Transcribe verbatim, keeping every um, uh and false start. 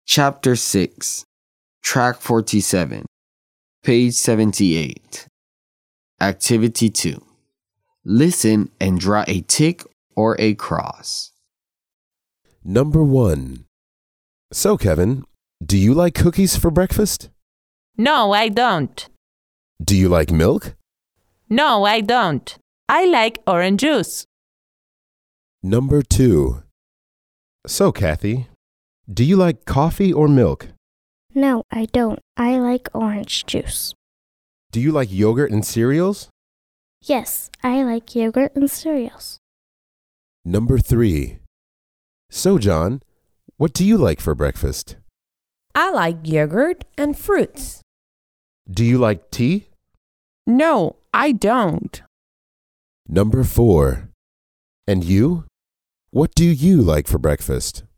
Chapter six, Track forty-seven, Page seventy-eight. Activity two. Listen and draw a tick or a cross. Number one. So, Kevin, do you like cookies for breakfast? No, I don't. Do you like milk? No, I don't. I like orange juice. Number two. So, Kathy, do you like coffee or milk? No, I don't. I like orange juice. Do you like yogurt and cereals? Yes, I like yogurt and cereals. Number three. So, John, what do you like for breakfast? I like yogurt and fruits. Do you like tea? No, I don't. Number four. And you? What do you like for breakfast?